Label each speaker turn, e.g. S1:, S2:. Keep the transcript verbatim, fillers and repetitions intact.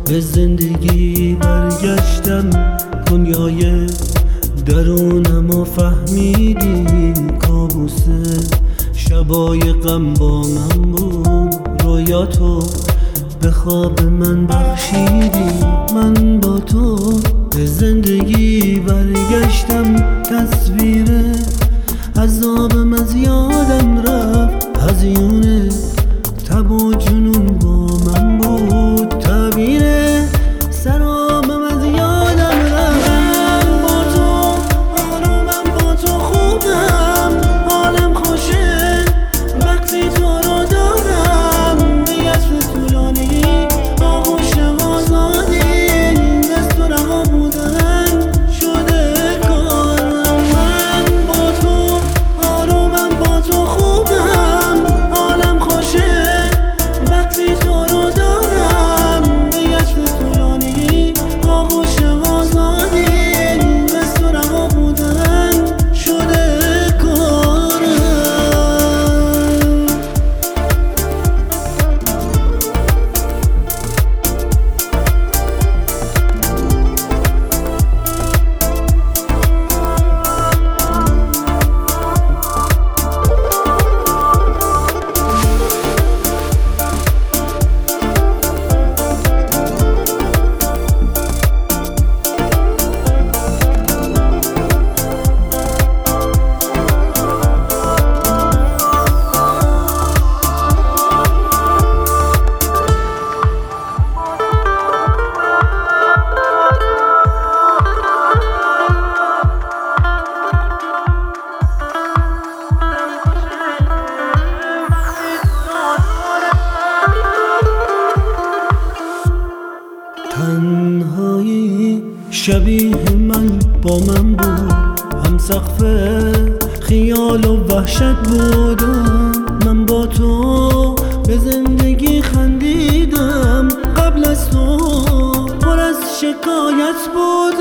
S1: به زندگی برگشتم، دنیای درونمو فهمیدی. کابوسه شبای غم با من بود، رویاتو به خواب من بخشیدی. من با تو به زندگی برگشتم، تصویر عذابم از یادم رفت. هزیون تب و جنون با من بود، تعبیر سرابم از یادم رفت. من با تو آرومم، با تو خوبم، حالم خوشه وقتی تو رو دارم. به یسر طولانی آغوش آزادی، دست و رها بودن شده کارم. من با تو آرومم، با تو خوبم، حالم خوشه وقتی تو رو دارم. به یسر طولانی آغوش آزادی، دست و رها بودن شده کارم. تنهایی شبیه من با من بود، هم سقف خیال و وحشت بودم. من با تو به زندگی خندیدم، قبل از تو پر از شکایت بود.